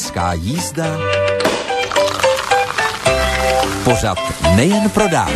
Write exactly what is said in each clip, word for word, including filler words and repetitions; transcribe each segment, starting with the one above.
Dámská jízda. Pořad nejen pro dámy.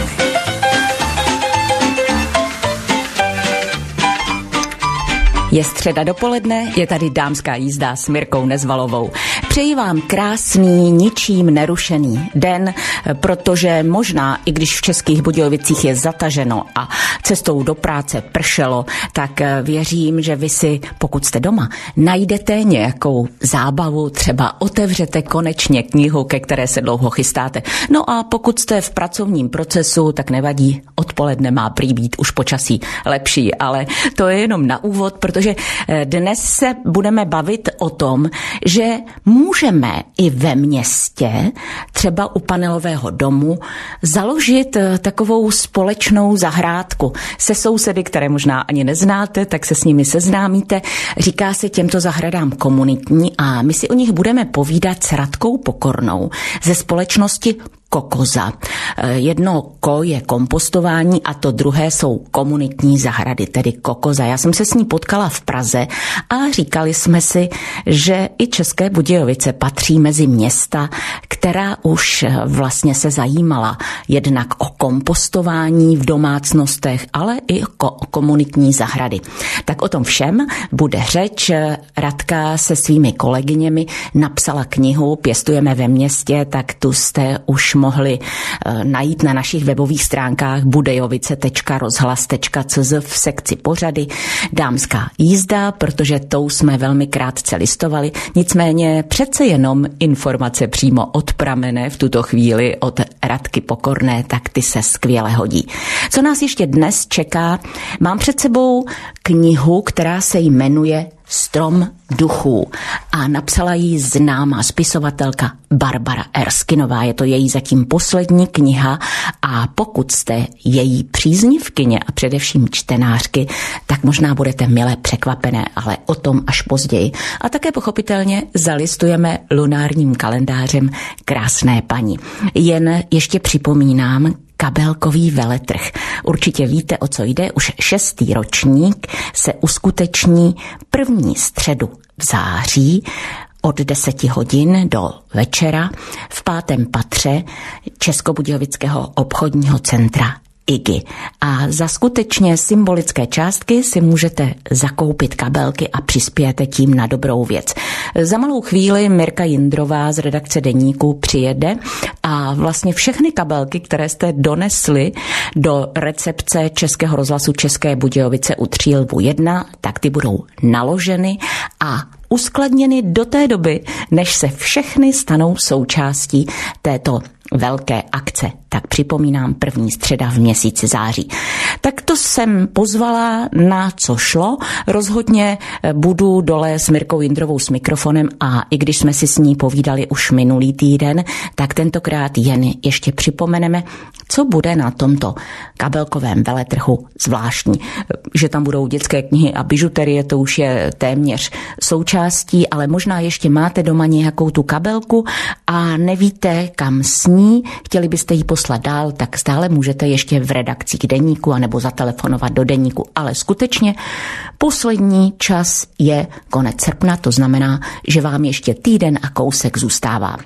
Je středa dopoledne, je tady Dámská jízda s Mirkou Nezvalovou. Přeji vám krásný, ničím nerušený den, protože možná, i když v Českých Budějovicích je zataženo a cestou do práce pršelo, tak věřím, že vy si, pokud jste doma, najdete nějakou zábavu, třeba otevřete konečně knihu, ke které se dlouho chystáte. No a pokud jste v pracovním procesu, tak nevadí, odpoledne má prý být už počasí lepší, ale to je jenom na úvod, protože dnes se budeme bavit o tom, že můžeme i ve městě, třeba u panelového domu, založit takovou společnou zahrádku se sousedy, které možná ani neznáte, tak se s nimi seznámíte. Říká se těmto zahradám komunitní a my si o nich budeme povídat s Radkou Pokornou ze společnosti Kokoza. Jedno ko je kompostování a to druhé jsou komunitní zahrady, tedy Kokoza. Já jsem se s ní potkala v Praze a říkali jsme si, že i České Budějovice patří mezi města, která už vlastně se zajímala jednak o kompostování v domácnostech, ale i o komunitní zahrady. Tak o tom všem bude řeč. Radka se svými kolegyněmi napsala knihu Pěstujeme ve městě, tak tu jste už mohli uh, najít na našich webových stránkách budejovice tečka rozhlas tečka cé zet v sekci pořady Dámská jízda, protože tou jsme velmi krátce listovali. Nicméně přece jenom informace přímo od pramene v tuto chvíli od Radky Pokorné, tak ty se skvěle hodí. Co nás ještě dnes čeká? Mám před sebou knihu, která se jmenuje Strom duchů a napsala ji známá spisovatelka Barbara Erskinová. Je to její zatím poslední kniha a pokud jste její příznivkyně a především čtenářky, tak možná budete mile překvapené, ale o tom až později. A také pochopitelně zalistujeme lunárním kalendářem Krásné paní. Jen ještě připomínám, kabelkový veletrh. Určitě víte, o co jde. Už šestý ročník se uskuteční první středu v září od deseti hodin do večera v pátém patře Českobudějovického obchodního centra I G I. A za skutečně symbolické částky si můžete zakoupit kabelky a přispějete tím na dobrou věc. Za malou chvíli Mirka Jindrová z redakce Deníku přijede a vlastně všechny kabelky, které jste donesli do recepce Českého rozhlasu České Budějovice u Třílvu jedna, tak ty budou naloženy a uskladněny do té doby, než se všechny stanou součástí této velké akce. Tak připomínám, první středa v měsíci září. Tak to jsem pozvala, na co šlo. Rozhodně budu dole s Mirkou Jindrovou s mikrofonem a i když jsme si s ní povídali už minulý týden, tak tentokrát jen ještě připomeneme, co bude na tomto kabelkovém veletrhu zvláštní. Že tam budou dětské knihy a bižuterie, to už je téměř součástí, ale možná ještě máte doma nějakou tu kabelku a nevíte, kam s ní, chtěli byste ji poslat dál, tak stále můžete ještě v redakcích Deníku anebo zatelefonovat do Deníku. Ale skutečně poslední čas je konec srpna, to znamená, že vám ještě týden a kousek zůstává.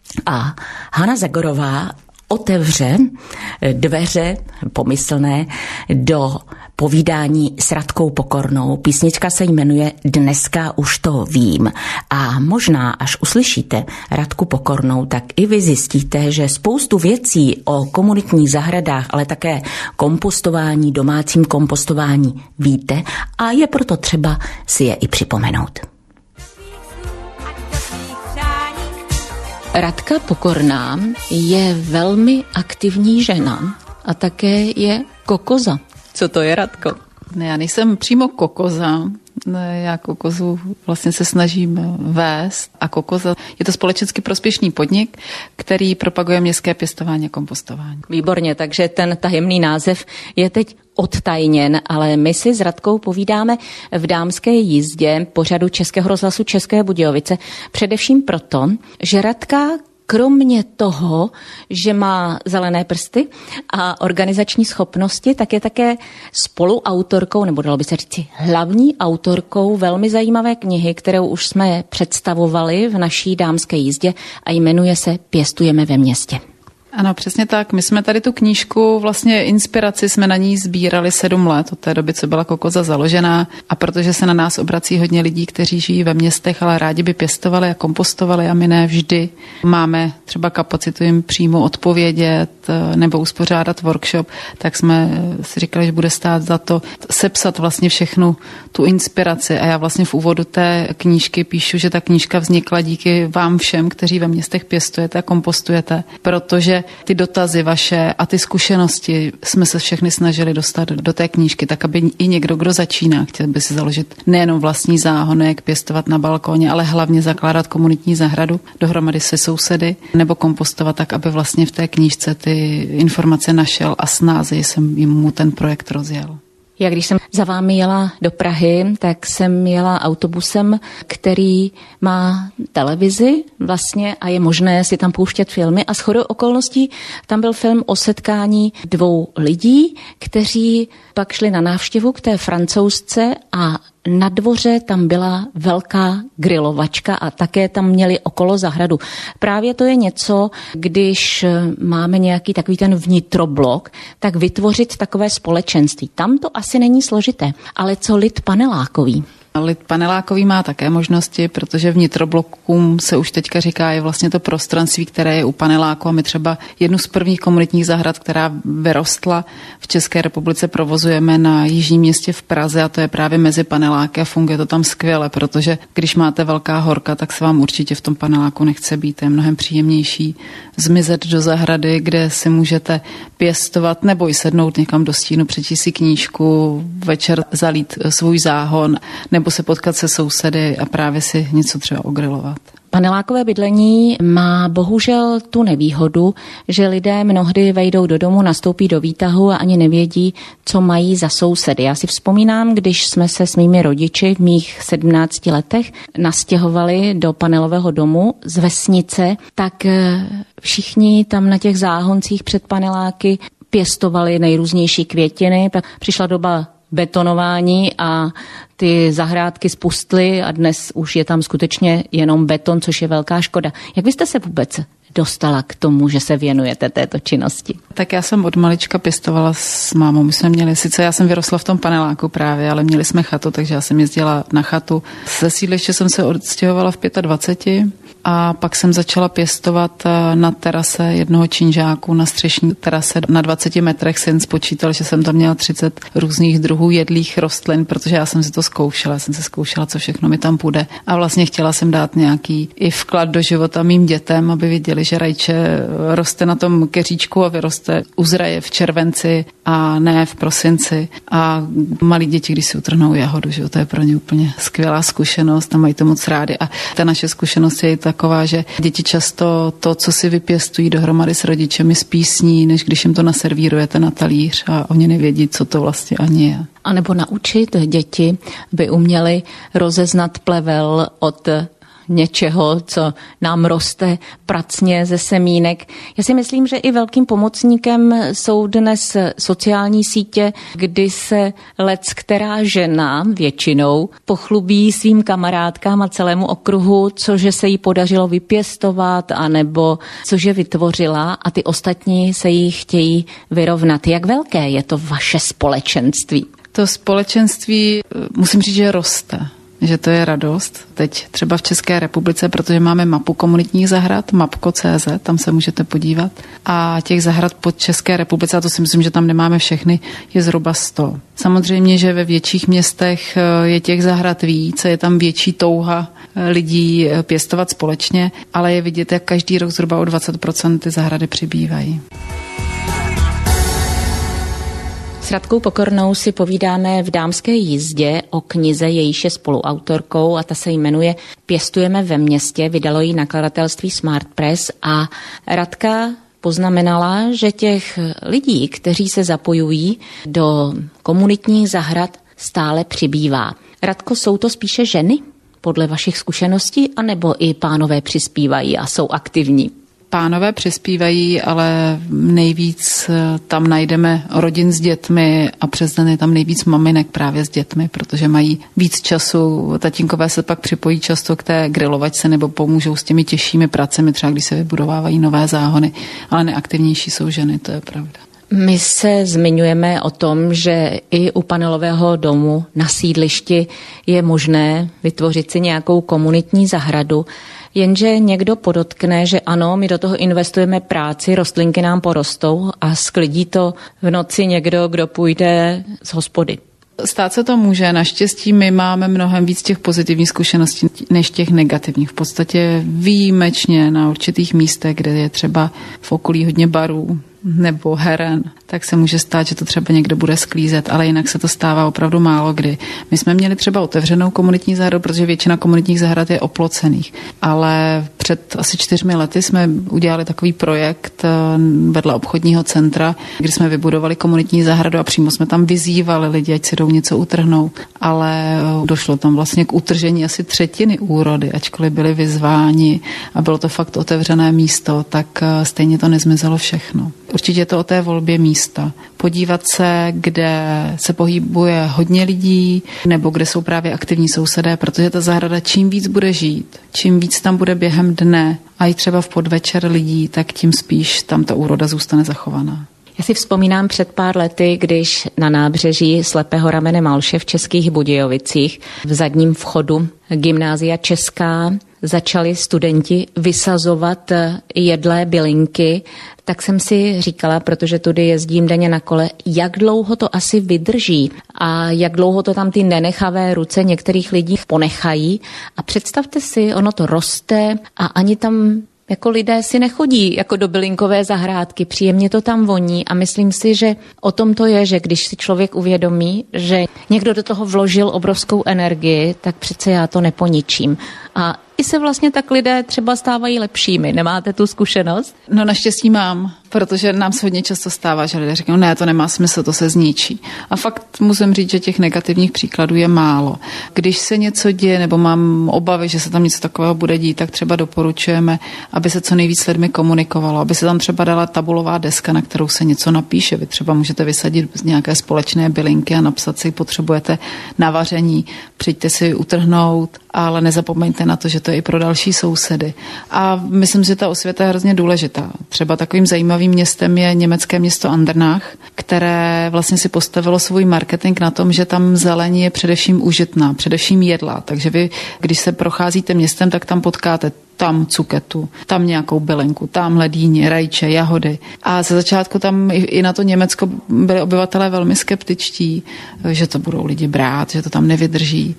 A Hana Zagorová otevře dveře pomyslné do povídání s Radkou Pokornou. Písnička se jmenuje Dneska už to vím. A možná, až uslyšíte Radku Pokornou, tak i vy zjistíte, že spoustu věcí o komunitních zahradách, ale také kompostování, domácím kompostování víte a je proto třeba si je i připomenout. Radka Pokorná je velmi aktivní žena a také je kokoza. Co to je, Radko? Ne, já nejsem přímo kokoza. Já kokozu vlastně se snažím vést a kokoza je to společensky prospěšný podnik, který propaguje městské pěstování a kompostování. Výborně, takže ten tajemný název je teď odtajněn, ale my si s Radkou povídáme v Dámské jízdě pořadu Českého rozhlasu České Budějovice především proto, že Radka kromě toho, že má zelené prsty a organizační schopnosti, tak je také spoluautorkou, nebo dalo by se říci hlavní autorkou velmi zajímavé knihy, kterou už jsme představovali v naší dámské jízdě a jmenuje se Pěstujeme ve městě. Ano, přesně tak. My jsme tady tu knížku, vlastně inspiraci jsme na ní sbírali sedm let, od té doby, co byla Kokoza založená, a protože se na nás obrací hodně lidí, kteří žijí ve městech, ale rádi by pěstovali a kompostovali a my ne vždy máme třeba kapacitu jim přímo odpovědět nebo uspořádat workshop, tak jsme si říkali, že bude stát za to sepsat vlastně všechnu tu inspiraci a já vlastně v úvodu té knížky píšu, že ta knížka vznikla díky vám všem, kteří ve městech pěstujete a kompostujete, protože ty dotazy vaše a ty zkušenosti jsme se všechny snažili dostat do té knížky, tak aby i někdo, kdo začíná, chtěl by si založit nejenom vlastní záhonek, pěstovat na balkóně, ale hlavně zakládat komunitní zahradu dohromady se sousedy nebo kompostovat tak, aby vlastně v té knížce ty informace našel a snáze jsem jim mu ten projekt rozjel. Já když jsem za vámi jela do Prahy, tak jsem jela autobusem, který má televizi vlastně a je možné si tam pouštět filmy a shodou okolností tam byl film o setkání dvou lidí, kteří pak šli na návštěvu k té Francouzce a na dvoře tam byla velká grilovačka a také tam měli okolo zahradu. Právě to je něco, když máme nějaký takový ten vnitroblok, tak vytvořit takové společenství. Tam to asi není složité, ale co lid panelákový? Lid panelákový má také možnosti, protože vnitroblokům se už teďka říká, je vlastně to prostranství, které je u paneláku a my třeba jednu z prvních komunitních zahrad, která vyrostla v České republice, provozujeme na Jižním městě v Praze a to je právě mezi paneláky a funguje to tam skvěle, protože když máte velká horka, tak se vám určitě v tom paneláku nechce být. Je mnohem příjemnější zmizet do zahrady, kde si můžete pěstovat nebo i sednout někam do stínu, přečíst si knížku, večer zalít svůj záhon, nebo se potkat se sousedy a právě si něco třeba ogrilovat. Panelákové bydlení má bohužel tu nevýhodu, že lidé mnohdy vejdou do domu, nastoupí do výtahu a ani nevědí, co mají za sousedy. Já si vzpomínám, když jsme se s mými rodiči v mých sedmnácti letech nastěhovali do panelového domu z vesnice, tak všichni tam na těch záhoncích před paneláky pěstovali nejrůznější květiny. Pak přišla doba betonování a ty zahrádky spustly a dnes už je tam skutečně jenom beton, což je velká škoda. Jak byste se vůbec dostala k tomu, že se věnujete této činnosti? Tak já jsem od malička pěstovala s mámou. My jsme měli, sice já jsem vyrostla v tom paneláku právě, ale měli jsme chatu, takže já jsem jezdila na chatu. Ze sídliště jsem se odstěhovala v dvaceti pěti a pak jsem začala pěstovat na terase jednoho činžáku, na střešní terase. Na dvaceti metrech jsem spočítal, že jsem tam měla třicet různých druhů jedlých rostlin, protože já jsem si to zkoušela, já jsem se zkoušela, co všechno mi tam půjde. A vlastně chtěla jsem dát nějaký i vklad do života mým dětem, aby viděli, že rajče roste na tom keříčku a vyroste, uzraje v červenci a ne v prosinci. A malí děti, když si utrhnou jahodu, že to je pro ně úplně skvělá zkušenost a mají to moc rádi. A ta naše zkušenost je taková, že děti často to, co si vypěstují dohromady s rodičemi, spísní, než když jim to naservírujete na talíř a oni nevědí, co to vlastně ani je. A nebo naučit děti, by uměli rozeznat plevel od něčeho, co nám roste pracně ze semínek. Já si myslím, že i velkým pomocníkem jsou dnes sociální sítě, kdy se lec která žena většinou pochlubí svým kamarádkám a celému okruhu, cože se jí podařilo vypěstovat, anebo cože vytvořila a ty ostatní se jí chtějí vyrovnat. Jak velké je to vaše společenství? To společenství, musím říct, že roste. Že to je radost. Teď třeba v České republice, protože máme mapu komunitních zahrad, mapko tečka cé zet, tam se můžete podívat. A těch zahrad po České republice, a to si myslím, že tam nemáme všechny, je zhruba sto. Samozřejmě, že ve větších městech je těch zahrad víc, je tam větší touha lidí pěstovat společně, ale je vidět, jak každý rok zhruba o dvacet procent ty zahrady přibývají. S Radkou Pokornou si povídáme v Dámské jízdě o knize, jejíž je spoluautorkou a ta se jmenuje Pěstujeme ve městě, vydalo ji nakladatelství Smart Press a Radka poznamenala, že těch lidí, kteří se zapojují do komunitních zahrad, stále přibývá. Radko, jsou to spíše ženy podle vašich zkušeností, anebo i pánové přispívají a jsou aktivní? Pánové přispívají, ale nejvíc tam najdeme rodin s dětmi a přes den je tam nejvíc maminek právě s dětmi, protože mají víc času. Tatínkové se pak připojí často k té grilovačce nebo pomůžou s těmi těžšími pracemi, třeba když se vybudovávají nové záhony, ale neaktivnější jsou ženy, to je pravda. My se zmiňujeme o tom, že i u panelového domu na sídlišti je možné vytvořit si nějakou komunitní zahradu, jenže někdo podotkne, že ano, my do toho investujeme práci, rostlinky nám porostou a sklidí to v noci někdo, kdo půjde z hospody. Stát se to může, naštěstí my máme mnohem víc těch pozitivních zkušeností než těch negativních. V podstatě výjimečně na určitých místech, kde je třeba v okolí hodně barů nebo heren, tak se může stát, že to třeba někdo bude sklízet, ale jinak se to stává opravdu málo kdy. My jsme měli třeba otevřenou komunitní zahradu, protože většina komunitních zahrad je oplocených, ale před asi čtyřmi lety jsme udělali takový projekt vedle obchodního centra, kdy jsme vybudovali komunitní zahradu a přímo jsme tam vyzývali lidi, ať si jdou něco utrhnout, ale došlo tam vlastně k utržení asi třetiny úrody, ačkoliv byli vyzváni a bylo to fakt otevřené místo, tak stejně to nezmizelo všechno. Určitě je to o té volbě místa. Podívat se, kde se pohybuje hodně lidí, nebo kde jsou právě aktivní sousedé, protože ta zahrada čím víc bude žít, čím víc tam bude během dne a i třeba v podvečer lidí, tak tím spíš tam ta úroda zůstane zachovaná. Já si vzpomínám před pár lety, když na nábřeží Slepého ramene Malše v Českých Budějovicích v zadním vchodu Gymnázia Česká začali studenti vysazovat jedlé bylinky, tak jsem si říkala, protože tudy jezdím denně na kole, jak dlouho to asi vydrží a jak dlouho to tam ty nenechavé ruce některých lidí ponechají. A představte si, ono to roste a ani tam jako lidé si nechodí jako do bylinkové zahrádky, příjemně to tam voní a myslím si, že o tom to je, že když si člověk uvědomí, že někdo do toho vložil obrovskou energii, tak přece já to neponičím. A i se vlastně tak lidé třeba stávají lepšími. Nemáte tu zkušenost? No naštěstí mám, protože nám se hodně často stává, že lidé říkají, ne, to nemá smysl, to se zničí. A fakt musím říct, že těch negativních příkladů je málo. Když se něco děje nebo mám obavy, že se tam něco takového bude dít, tak třeba doporučujeme, aby se co nejvíc s lidmi komunikovalo, aby se tam třeba dala tabulová deska, na kterou se něco napíše. Vy třeba můžete vysadit z nějaké společné bylinky a napsat si, potřebujete na vaření, přijďte si utrhnout, ale nezapomeňte na to, že to je i pro další sousedy. A myslím, že ta osvěta je hrozně důležitá. Třeba takovým zajímavým městem je německé město Andernach, které vlastně si postavilo svůj marketing na tom, že tam zelení je především užitná, především jedlá. Takže vy, když se procházíte městem, tak tam potkáte tam cuketu, tam nějakou bylinku, tamhle dýně, rajče, jahody. A ze začátku tam i na to Německo byli obyvatelé velmi skeptičtí, že to budou lidi brát, že to tam nevydrží.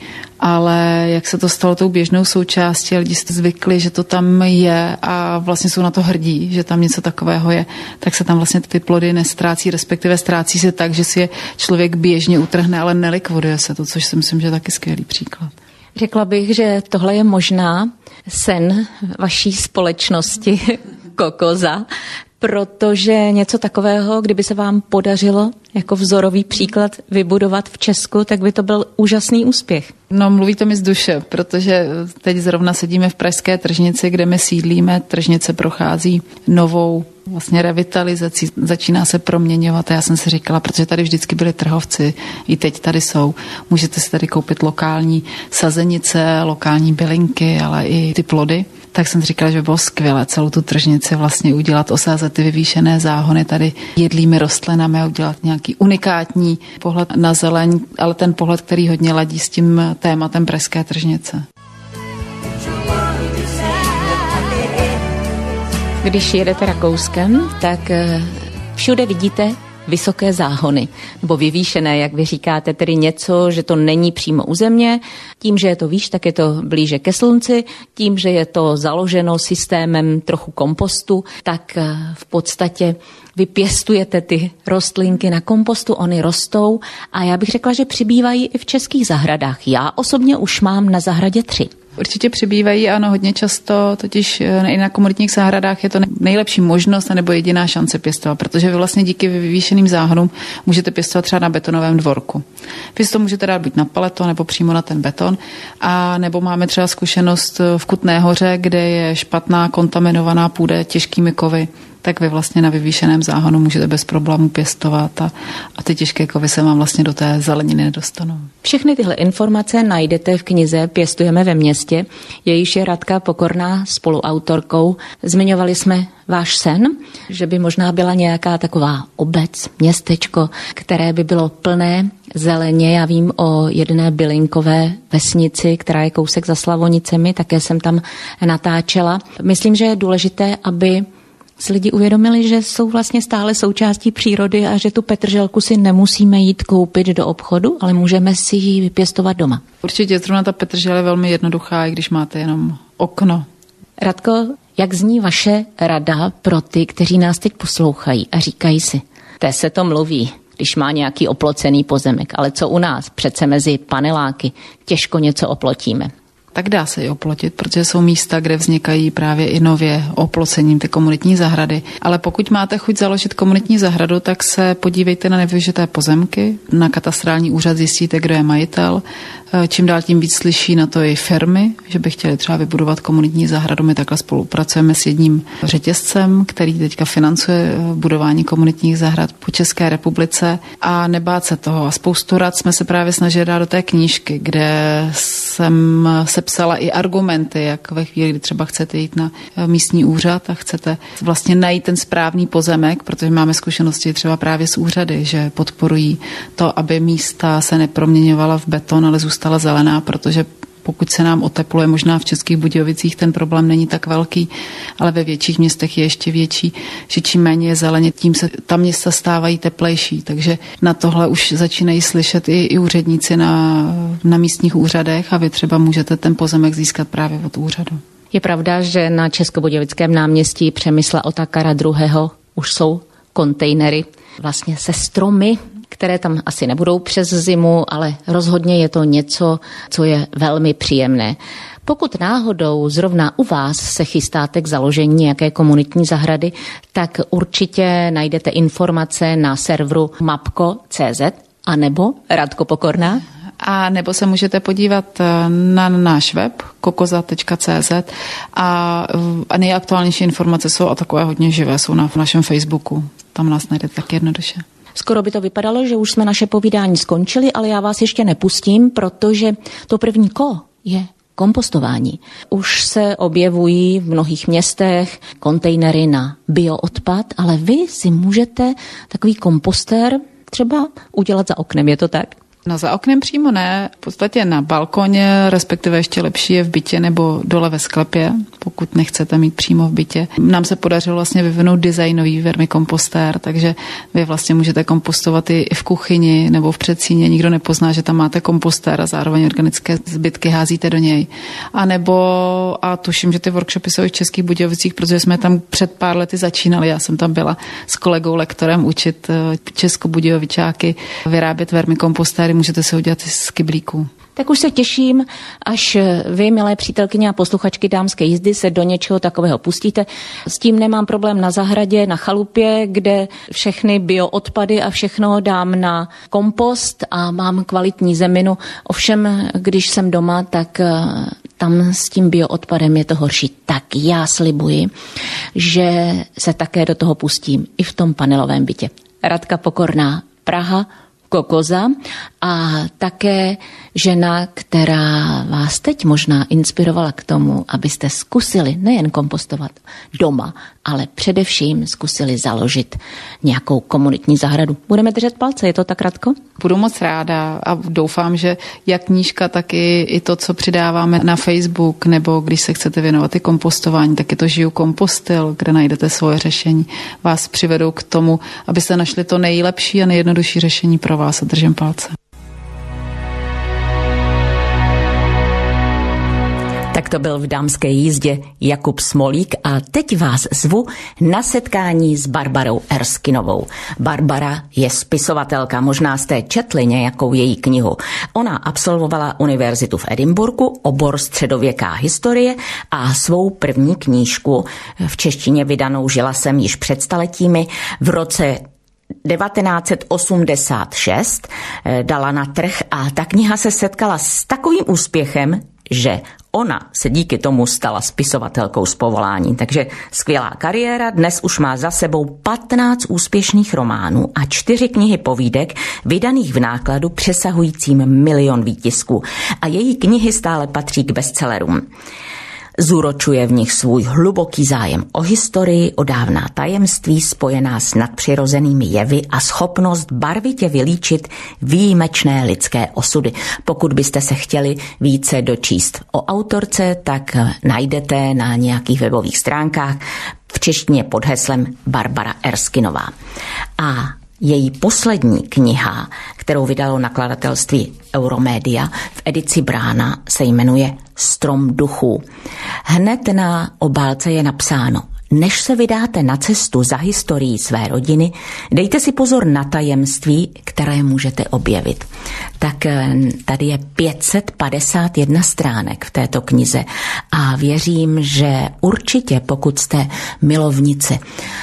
Ale jak se to stalo tou běžnou součástí, lidi jste zvykli, že to tam je a vlastně jsou na to hrdí, že tam něco takového je, tak se tam vlastně ty plody nestrácí, respektive ztrácí se tak, že si je člověk běžně utrhne, ale nelikviduje se to, což si myslím, že je taky skvělý příklad. Řekla bych, že tohle je možná sen vaší společnosti Kokoza, protože něco takového, kdyby se vám podařilo jako vzorový příklad vybudovat v Česku, tak by to byl úžasný úspěch. No, mluvíte mi z duše, protože teď zrovna sedíme v pražské tržnici, kde my sídlíme. Tržnice prochází novou vlastně revitalizací, začíná se proměňovat a já jsem si říkala, protože tady vždycky byli trhovci, i teď tady jsou, můžete si tady koupit lokální sazenice, lokální bylinky, ale i ty plody. Tak jsem říkala, že by bylo skvělé celou tu tržnici vlastně udělat, osázet ty vyvýšené záhony tady jedlými rostlinami a udělat nějaký unikátní pohled na zeleň, ale ten pohled, který hodně ladí s tím tématem pražské tržnice. Když jedete Rakouskem, tak všude vidíte vysoké záhony, nebo vyvýšené, jak vy říkáte, tedy něco, že to není přímo u země. Tím, že je to výš, tak je to blíže ke slunci. Tím, že je to založeno systémem trochu kompostu, tak v podstatě vy pěstujete ty rostlinky na kompostu, oni rostou a já bych řekla, že přibývají i v českých zahradách. Já osobně už mám na zahradě tři. Určitě přibývají, ano, hodně často, totiž i na komunitních zahradách je to nejlepší možnost nebo jediná šance pěstovat, protože vy vlastně díky vyvýšeným záhonům můžete pěstovat třeba na betonovém dvorku. Vy to můžete dát buď na paleto nebo přímo na ten beton, a nebo máme třeba zkušenost v Kutné Hoře, kde je špatná kontaminovaná půda těžkými kovy, tak vy vlastně na vyvýšeném záhonu můžete bez problémů pěstovat a, a ty těžké kovy se vám vlastně do té zeleniny nedostanou. Všechny tyhle informace najdete v knize Pěstujeme ve městě, jejíž je Radka Pokorná spoluautorkou. Zmiňovali jsme váš sen, že by možná byla nějaká taková obec, městečko, které by bylo plné zeleně. Já vím o jedné bylinkové vesnici, která je kousek za Slavonicemi, také jsem tam natáčela. Myslím, že je důležité, aby si lidi uvědomili, že jsou vlastně stále součástí přírody a že tu petrželku si nemusíme jít koupit do obchodu, ale můžeme si ji vypěstovat doma. Určitě zrovna ta petržel je velmi jednoduchá, i když máte jenom okno. Radko, jak zní vaše rada pro ty, kteří nás teď poslouchají a říkají si, té se to mluví, když má nějaký oplocený pozemek, ale co u nás? Přece mezi paneláky těžko něco oplotíme. Tak dá se i oplotit, protože jsou místa, kde vznikají právě i nově oplocením ty komunitní zahrady. Ale pokud máte chuť založit komunitní zahradu, tak se podívejte na nevyužité pozemky. Na katastrální úřad zjistíte, kdo je majitel. Čím dál tím víc slyší na to i firmy, že by chtěli třeba vybudovat komunitní zahradu. My takhle spolupracujeme s jedním řetězcem, který teďka financuje budování komunitních zahrad po České republice, a nebát se toho. A spoustu rad jsme se právě snažili dát do té knížky, kde jsem se psala i argumenty, jak ve chvíli, kdy třeba chcete jít na místní úřad a chcete vlastně najít ten správný pozemek, protože máme zkušenosti třeba právě z úřady, že podporují to, aby místa se neproměňovala v beton, ale zůstala zelená, protože pokud se nám otepluje, možná v Českých Budějovicích ten problém není tak velký, ale ve větších městech je ještě větší, že čím méně je zeleně, tím se ta města stávají teplejší. Takže na tohle už začínají slyšet i, i úředníci na, na místních úřadech a vy třeba můžete ten pozemek získat právě od úřadu. Je pravda, že na Českobudějovickém náměstí Přemysla Otakara druhého. už jsou kontejnery vlastně se stromy, které tam asi nebudou přes zimu, ale rozhodně je to něco, co je velmi příjemné. Pokud náhodou zrovna u vás se chystáte k založení nějaké komunitní zahrady, tak určitě najdete informace na serveru mapko tečka cé zet anebo Radko Pokorná. A nebo se můžete podívat na náš web kokoza tečka cé zet a, a nejaktuálnější informace jsou a takové hodně živé, jsou na v našem Facebooku. Tam nás najdete tak jednoduše. Skoro by to vypadalo, že už jsme naše povídání skončili, ale já vás ještě nepustím, protože to první ko je kompostování. Už se objevují v mnohých městech kontejnery na bioodpad, ale vy si můžete takový kompostér třeba udělat za oknem, je to tak? No za oknem přímo ne, v podstatě na balkoně, respektive ještě lepší je v bytě nebo dole ve sklepě, pokud nechcete mít přímo v bytě. Nám se podařilo vlastně vyvinout designový vermikompostér, takže vy vlastně můžete kompostovat i v kuchyni nebo v předsíni, nikdo nepozná, že tam máte kompostér a zároveň organické zbytky házíte do něj. A nebo, a tuším, že ty workshopy jsou i v Českých Budějovicích, protože jsme tam před pár lety začínali, já jsem tam byla s kolegou lektorem učit Českobudějovičáky vyrábět vermikompostéry. Můžete se udělat z kyblíků. Tak už se těším, až vy, milé přítelkyně a posluchačky Dámské jízdy, se do něčeho takového pustíte. S tím nemám problém na zahradě, na chalupě, kde všechny bioodpady a všechno dám na kompost a mám kvalitní zeminu. Ovšem, když jsem doma, tak tam s tím bioodpadem je to horší. Tak já slibuji, že se také do toho pustím i v tom panelovém bytě. Radka Pokorná, Praha, Kokoza, a také žena, která vás teď možná inspirovala k tomu, abyste zkusili nejen kompostovat doma, ale především zkusili založit nějakou komunitní zahradu. Budeme držet palce, je to tak, Radko? Budu moc ráda a doufám, že jak knížka, tak i, i to, co přidáváme na Facebook, nebo když se chcete věnovat i kompostování, tak je to Žiju kompostil, kde najdete svoje řešení. Vás přivedou k tomu, abyste našli to nejlepší a nejjednodušší řešení pro vás a držím palce. Tak to byl v Dámské jízdě Jakub Smolík a teď vás zvu na setkání s Barbarou Erskinovou. Barbara je spisovatelka, možná jste četli nějakou její knihu. Ona absolvovala univerzitu v Edinburghu, obor středověká historie a svou první knížku v češtině vydanou Žila jsem již před staletími v roce devatenáct set osmdesát šest dala na trh a ta kniha se setkala s takovým úspěchem, že ona se díky tomu stala spisovatelkou z povolání. Takže skvělá kariéra, dnes už má za sebou patnáct úspěšných románů a čtyři knihy povídek vydaných v nákladu přesahujícím milion výtisků. A její knihy stále patří k bestsellerům. Zúročuje v nich svůj hluboký zájem o historii, o dávná tajemství spojená s nadpřirozenými jevy a schopnost barvitě vylíčit výjimečné lidské osudy. Pokud byste se chtěli více dočíst o autorce, tak najdete na nějakých webových stránkách v češtině pod heslem Barbara Erskinová. A její poslední kniha, kterou vydalo nakladatelství Euromedia v edici Brána, se jmenuje Strom duchů. Hned na obálce je napsáno: než se vydáte na cestu za historií své rodiny, dejte si pozor na tajemství, které můžete objevit. Tak tady je pět set padesát jedna stránek v této knize a věřím, že určitě, pokud jste milovnice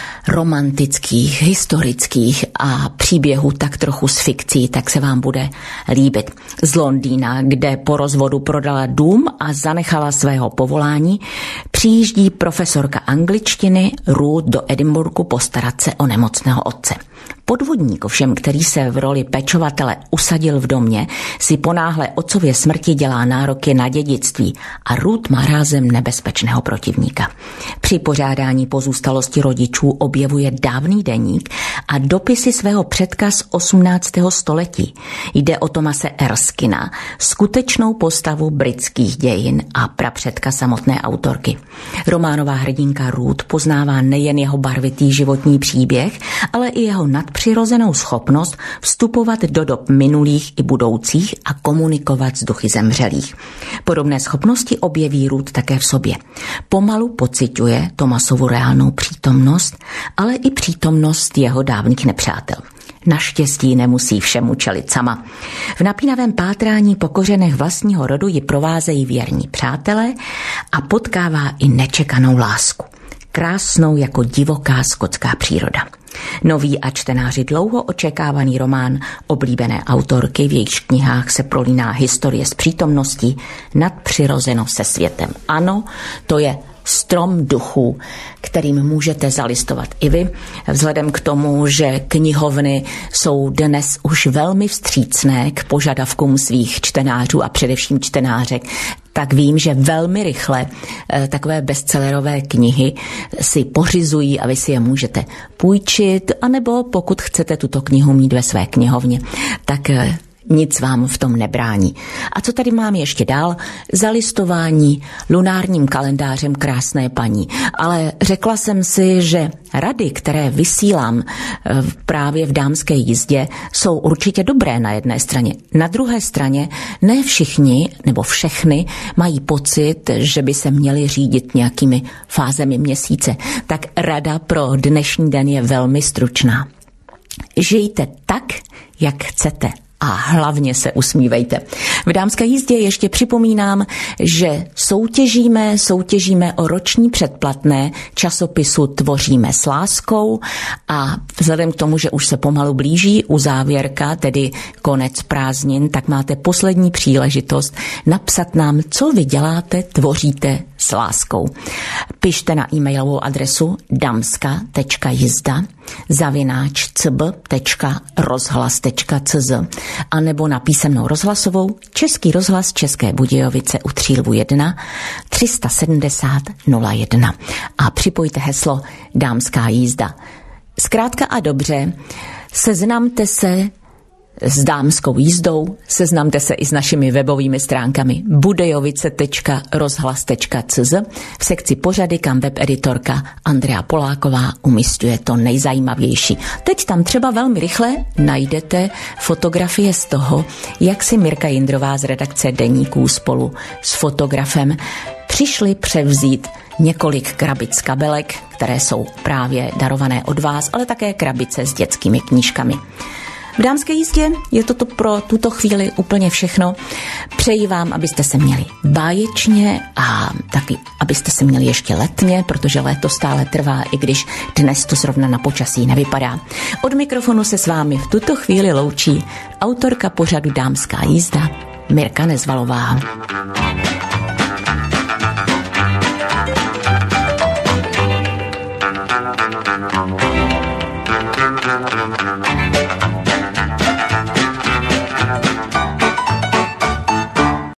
romantických, historických a příběhů tak trochu s fikcí, tak se vám bude líbit. Z Londýna, kde po rozvodu prodala dům a zanechala svého povolání, přijíždí profesorka angličtiny Ruth do Edinburghu postarat se o nemocného otce. Podvodník ovšem, který se v roli pečovatele usadil v domě, si po náhlé otcově smrti dělá nároky na dědictví a Ruth má rázem nebezpečného protivníka. Při pořádání pozůstalosti rodičů objevuje dávný deník a dopisy svého předka z osmnáctého století. Jde o Thomase Erskina, skutečnou postavu britských dějin a prapředka samotné autorky. Románová hrdinka Ruth poznává nejen jeho barvitý životní příběh, ale i jeho nadpřirozenou schopnost vstupovat do dob minulých i budoucích a komunikovat s duchy zemřelých. Podobné schopnosti objeví Ruth také v sobě. Pomalu pociťuje Thomasovu reálnou přítomnost, ale i přítomnost jeho dávných nepřátel. Naštěstí nemusí všemu čelit sama. V napínavém pátrání po kořenech vlastního rodu ji provázejí věrní přátelé a potkává i nečekanou lásku. Krásnou jako divoká skotská příroda. Nový a čtenáři dlouho očekávaný román oblíbené autorky, v jejichž knihách se prolíná historie s přítomností, nadpřirozeno se světem. Ano, to je Strom duchů, kterým můžete zalistovat i vy. Vzhledem k tomu, že knihovny jsou dnes už velmi vstřícné k požadavkům svých čtenářů a především čtenářek, tak vím, že velmi rychle takové bestsellerové knihy si pořizují a vy si je můžete půjčit, anebo pokud chcete tuto knihu mít ve své knihovně, tak nic vám v tom nebrání. A co tady mám ještě dál? Zalistování lunárním kalendářem krásné paní. Ale řekla jsem si, že rady, které vysílám právě v Dámské jízdě, jsou určitě dobré na jedné straně. Na druhé straně ne všichni nebo všechny mají pocit, že by se měli řídit nějakými fázemi měsíce. Tak rada pro dnešní den je velmi stručná. Žijte tak, jak chcete. A hlavně se usmívejte. V Dámské jízdě ještě připomínám, že soutěžíme, soutěžíme o roční předplatné časopisu Tvoříme s láskou a vzhledem k tomu, že už se pomalu blíží uzávěrka, tedy konec prázdnin, tak máte poslední příležitost napsat nám, co vy děláte, tvoříte s láskou. Pište na e-mailovou adresu damska.jizda zavináč cb tečka rozhlas tečka cz a nebo na písemnou rozhlasovou Český rozhlas České Budějovice u Třílvu jedna tři sedmdesát nula jedna a připojte heslo Dámská jízda. Zkrátka a dobře, seznamte se s Dámskou jízdou, seznamte se i s našimi webovými stránkami budejovice tečka rozhlas tečka cz v sekci pořady, kam webeditorka Andrea Poláková umísťuje to nejzajímavější. Teď tam třeba velmi rychle najdete fotografie z toho, jak si Mirka Jindrová z redakce Deníků spolu s fotografem přišli převzít několik krabic kabelek, které jsou právě darované od vás, ale také krabice s dětskými knížkami. V dámské jízdě je toto pro tuto chvíli úplně všechno. Přeji vám, abyste se měli báječně a taky, abyste se měli ještě letně, protože léto stále trvá, i když dnes to zrovna na počasí nevypadá. Od mikrofonu se s vámi v tuto chvíli loučí autorka pořadu Dámská jízda Mirka Nezvalová.